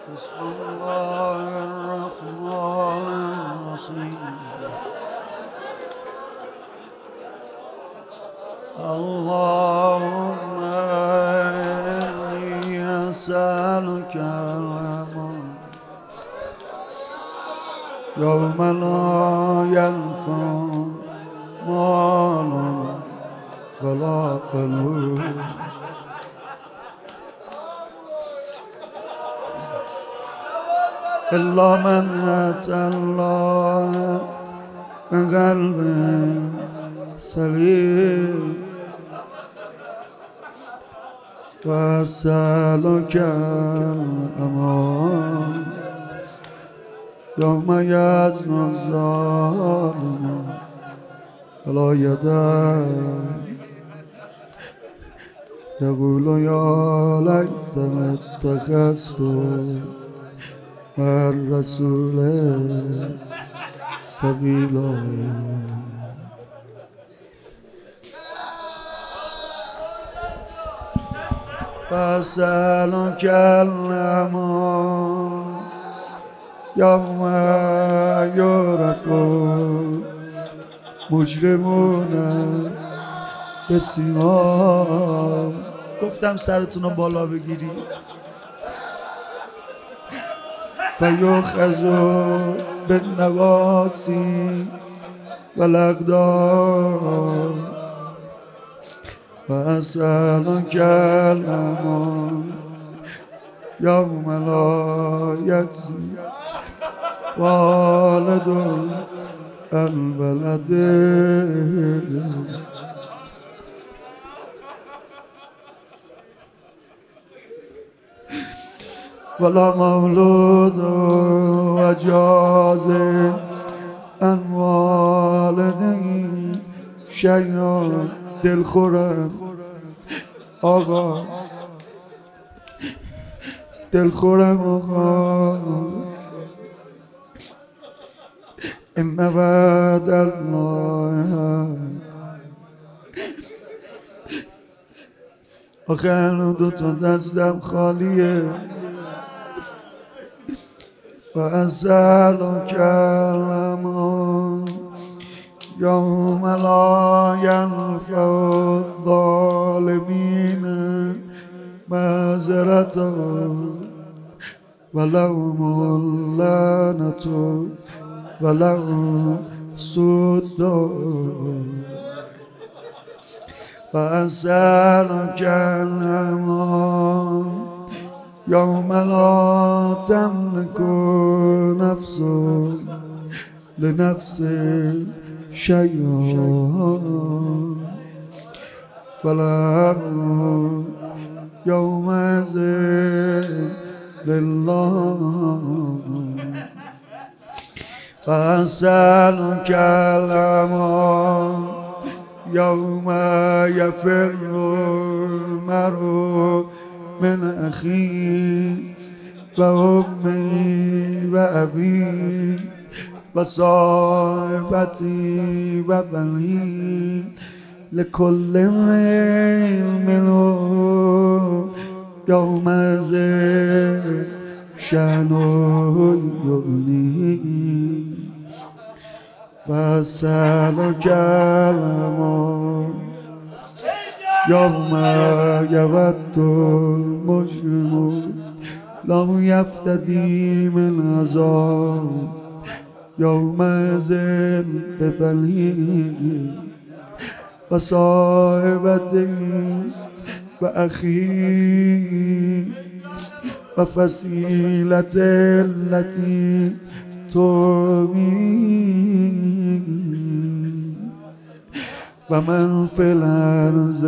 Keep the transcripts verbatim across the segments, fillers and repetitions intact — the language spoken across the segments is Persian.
بسم الله الرحمن الرحیم اللهم إني أسألك الأمان يوم لا ينفع مال ولا بنون إلا من أتى الله بقلب سليم وأسألك الأمان يوم يزن الظالم ولا يدان يقول يا ليتني اتخذت مع الرسول سبيلا فأسألك الأمان يوم يعرف مجرمون بسیمام. گفتم سرتون رو بالا بگیری. فیؤخذ بالنواصی والاقدام وأسألك الأمان يوم لا يجزي والد عن ولده ولا مولود وجاز عن والده شیئا. دلخورم آقا، دلخورم آقا. این وعد الله آخه الان دوتا دستم خالیه. فأسألك الأمان يوم لا ينفع الظالمين معذرتهم ولهم اللعنة ولهم سوء الدار. فأسألك الأمان يوم لا تملك نفس لنفس شيئا ولا يومئذ لله. فأسألك الأمان يوم يفر المرء من أخيه وأمي وأبي وصاحبتي وبني لكل امرئ منهم يومئذ شأن يغنيه. وأسألك الأمان يوم يود المجرم لم يفتدي من عذاب يومئذ ببنيه وصاحبته وأخيه وفصيلته التي تؤويه ومن في الأرض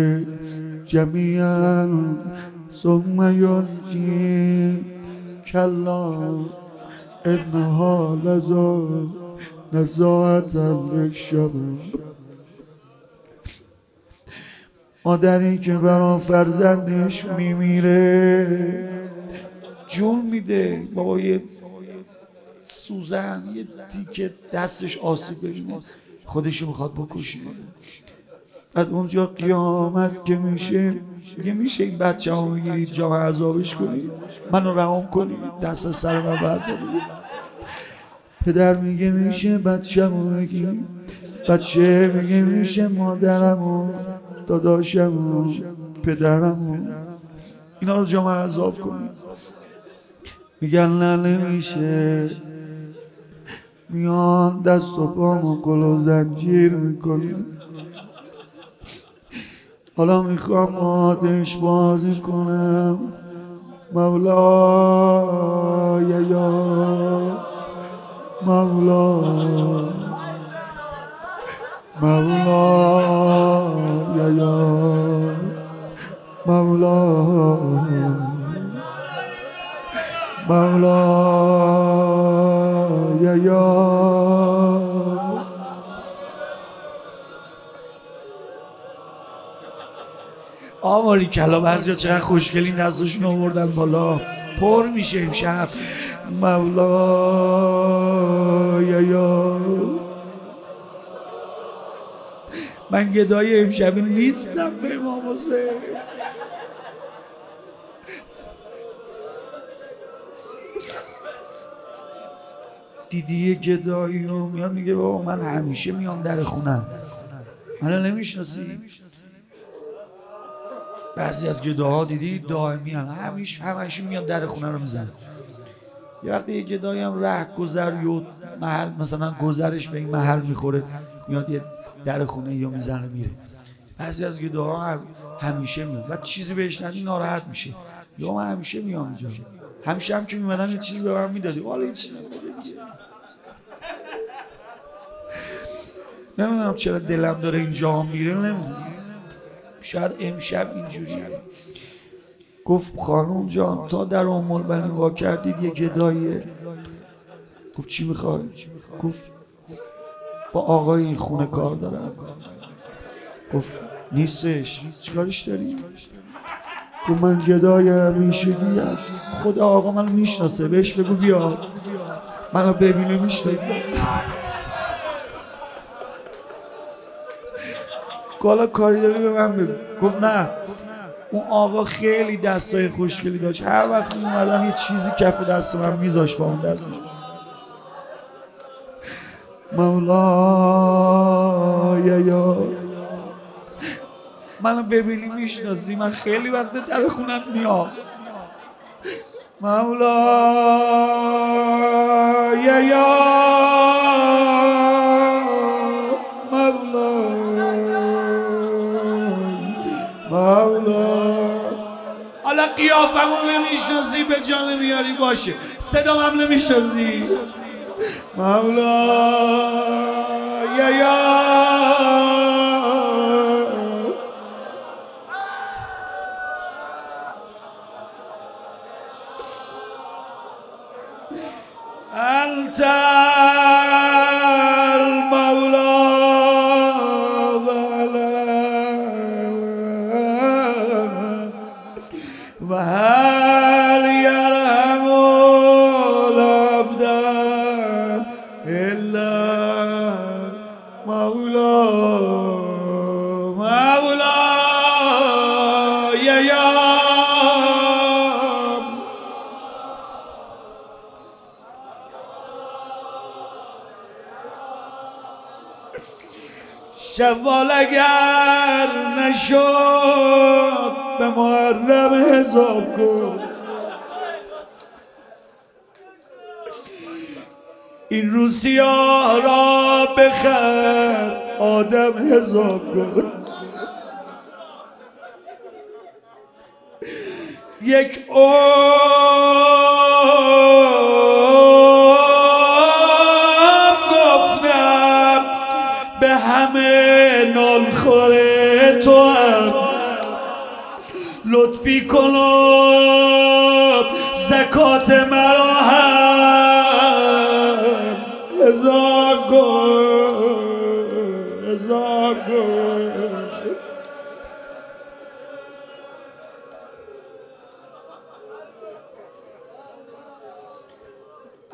جميعا ثم ينجي كلا إنها لظى نزاعة للشباب. مادری که برای فرزندش میمیره جون میده بابا یه سوزن یه تیکه دستش آسیب ببینه خودشو میخواد بکشه. بعد اونجا قیامت که میشه میگه میشه این بچه ها میگیرید جام عذابش کنید منو رهام کنید دست سر من بردارید. پدر میگه میشه بچه رو بگید، بچه میگه میشه مادرم و داداشم و پدرم و اینا رو جام عذاب کنید. میگن نه نمیشه، میان دست و پامو گل و زنجیر میکنیم. حالا میخوام آتش بازی کنم مولای یا مولا مولای یا مولا مولای یا آماری کلا بعضی ها چقدر خوشگلی دستشون آوردن بالا پر میشه امشب مولای یا. من گدای امشبی نیستم به امام حسین. دیدی گدایی رو میاد میگه بابا من همیشه میام در خونم. منو نمیشناسی؟ بعضی از گداها دیدی دائمی هم همیشه همیشه میاد در خونه رو میزنه. یه وقتی یه گدایی هم ره گذر یا محل مثلا گذرش به این محل میخوره میاد یه در خونه یا میزنه میره. بعضی از گداها هم همیشه میاد بعد چیزی بهش ندی ناراحت میشه. یا من همیشه میام اینجا، همیشه هم که میمدم یه چیزی به من میدادی حالا یه چیزی نمیده دیگه. نمیدونم چرا دلم داره اینجا میره، نمیدونم شاید امشب اینجوریه. گفت خانم جان تا در ام البنین وا کردید یه گداییه. گفت چی میخوای؟ گفت با آقای این خونه کار دارم. گفت نیستش، چیکارش داری؟ گفت من گدای همیشگی ام. خود آقا منو میشناسه بهش بگو بیاد منو ببینه میشناسه. حالا کاری داری به من بگو. گفت نه اون آقا خیلی دستای خوشگلی داشت، هر وقت اومدم یه چیزی کف دست من میذاشت با اون دستش. مولای یا منو ببینی میشناسی، من خیلی وقت در خونت میام. مولای یا حالا قیافمو نمیشناسی به جان نمیاری باشه، صدام هم نمیشناسی. مولای یا انت المولا و هل یرحم العبد الا مولا مولای یا شوال اگر نشد به محرم حساب کن. این روسیاه را بخر آدم حساب کن. یک عمر گفتم به همه نالخور تو هم لطفی کن زکات مرا هم حساب کن حساب کن.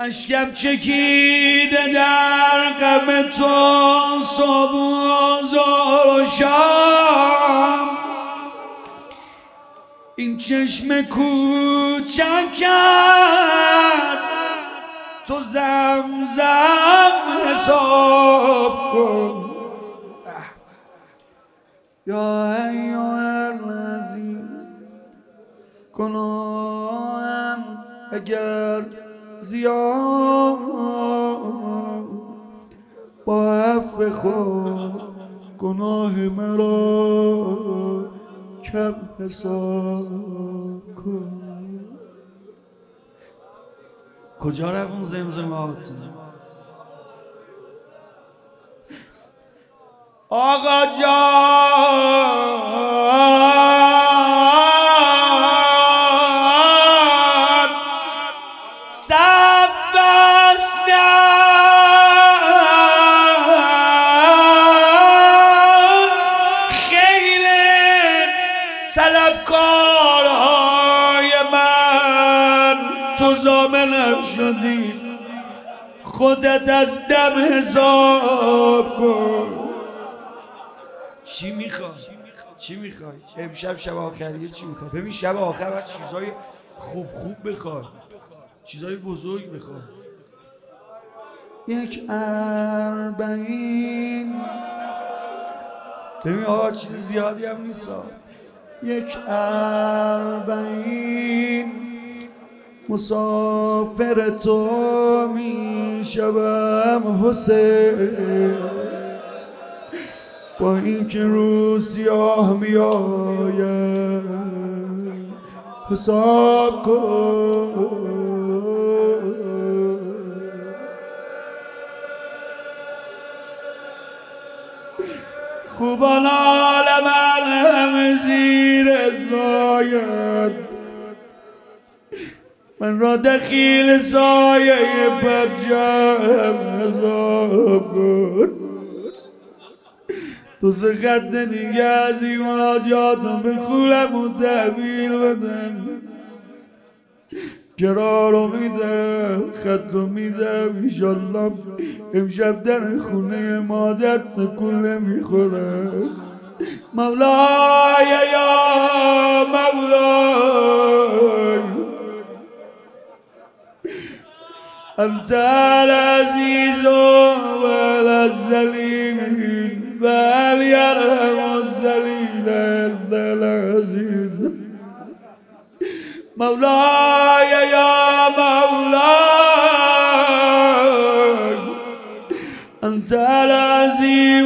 اشکم چکیده در غم تو صبح و ظهر و شام، این چشم کوچک است تو زمزم حساب کن. یا ایها العزیز گناهم اگر زیاد با عفو خود گناه مرا کم حساب کن. کجا رفت اون زمزمات؟ آقا جان سب بستن خیل طلبکارهای من، تو ضامنم شدی خودت از دم حساب کن. چی میخوای؟ چی میخوای؟ امشب شب آخریه چی میخوای؟ ببین شب آخر باید چیزای خوب خوب بخوای، چیزای بزرگ بخوای. یک اربعین، ببین آقا چیز زیادی هم نیست. یک اربعین مسافر تو میشوم حسین، با اینکه روز سیاه می آید حساب کن. خوبان عالم هم زیر زاید، من را دخیل سایه پرچم حساب کن. تو سه خط دیگه از این مناجاتم به خولم و تحویل بدن. کرا رو میدم، خط رو میدم، ایشالله امشب در خونه مادر تکون نمیخورم. مولای یا مولای انت العزیز و الذلیل بل یرحم الذلیل الا العزیز. مولاي يا مولاي أنت العزيز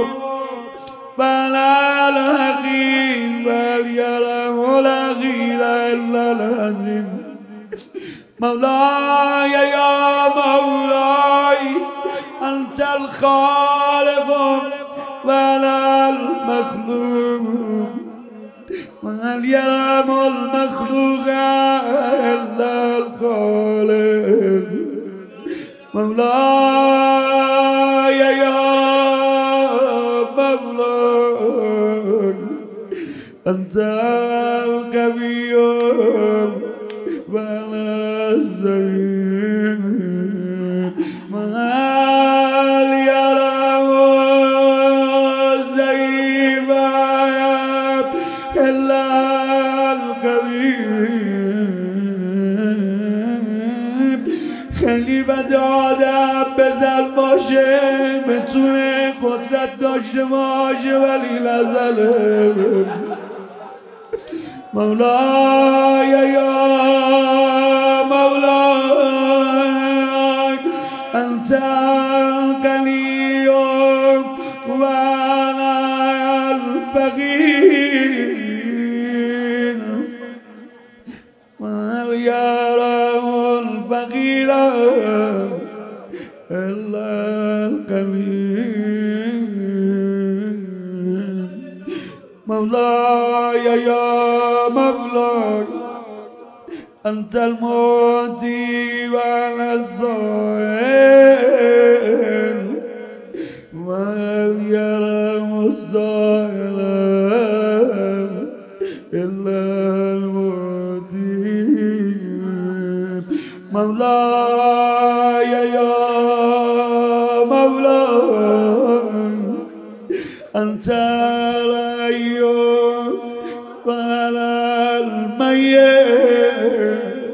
بل الحكيم بل يرحم الأخير إلا العزيز. مولاي يا مولاي أنت الخالق ولا المخلوق وهل يرحم المخلوق إلا الخالق. مولاي يا مولاي أنت القوي ولا الزعيم. وهل يرحم الزعيم إلا القریب. خیلی بد آدم بزن باشه، میتونه قدرت داشته باشه ولی نزنه. مولاي یا مولاي انت الغنی و انا الفقیر. وهل يرحم الفقير إلا القليل. مولاي يا مولاي أنت المعطي وأنا السائل. وهل يرحم السائل إلا المعطي. مولاي يا مولاي أنت الحي وأنا الميت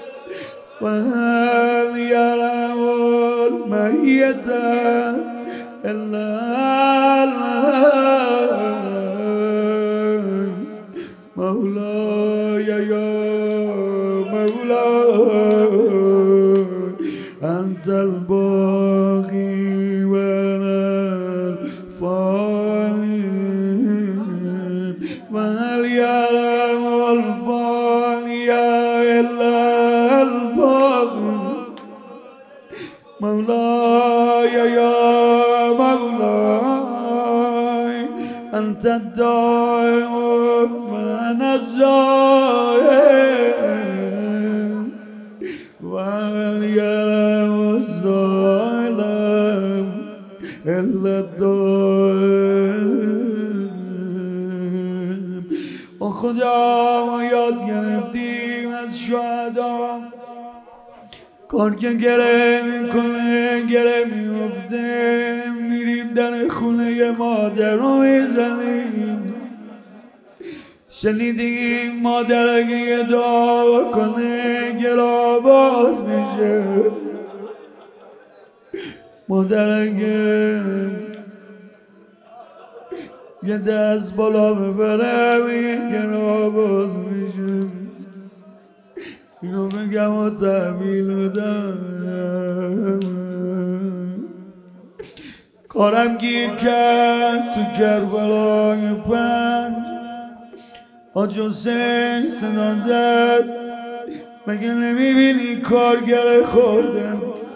وهل يعلم الميت إلا الله مولاي يا مولاي أنت الباقي وأنا الفاني وهل يعلم الفاني إلا الباقي مولاي يا مولاي أنت الدائم وأنا الزائم وهل يعلم الظالم إلا الدائم و خدا ما یاد گرفتیم از شهدا کار که گره میکنه گره میفته میریم در خونه مادر رو میزنیم شنیدیم مادر اگه دعا کنه گرا باز میشه مادر اگه یه دست بالا ببره میگه گرا باز میشه اینو بگم و تحویل بدم کارم گیر کرد تو کربلای پنج حاج حسین صدا زد مگه نمیبینی کارگر خورده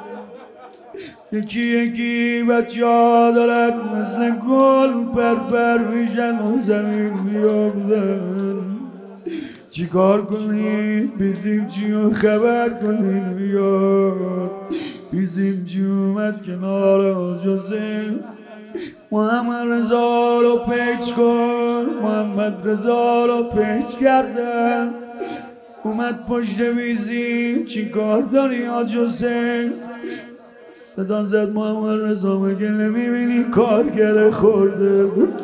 یکی یکی بچه ها دارد مثل گل پرپر میشن و زمین میابدن چی کار کنید بیزیم چی رو خبر کنید بیاد بیزیم چی اومد کنار حاج حسین محمد رضا رو پیچ کن محمد رضا رو پیچ کردن اومد پشت بیزیم چی کار داری حاج حسین صدا زد محمد رضا مگه نمیبینی کارگر خورده بود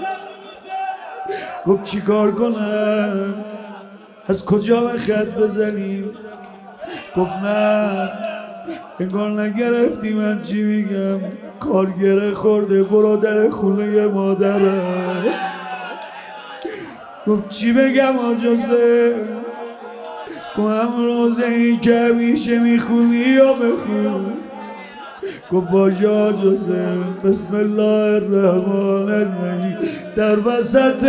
گفت چی کار کنم از کجا به خط بزنیم گفت نه انگار نگرفتی من چی میگم کارگر خورده برو در خونه مادره گفت چی بگم حاج حسین گفت همون روزه این که همیشه میخونی یا بخون گفت باشه حاج حسین بسم الله الرحمن الرحیم در وسط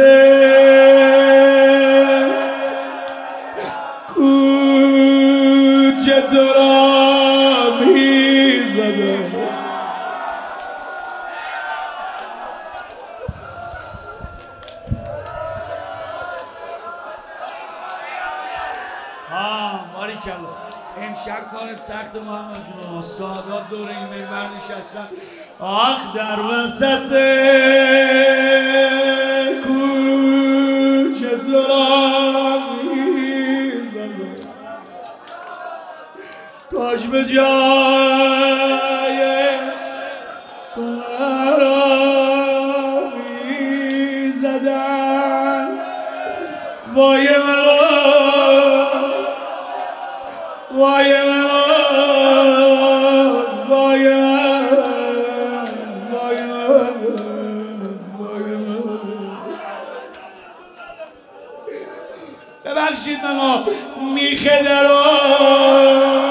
کوچه دارم میزدم ها باریکلا امشب کار سخت محمد جون سادات دور این منبر نشستن آخ در وسط کوچه دارم میزدم کاش به جای تو را میزدن وای منو وای منو وای من وای من وای من ببخشید منو میخه درو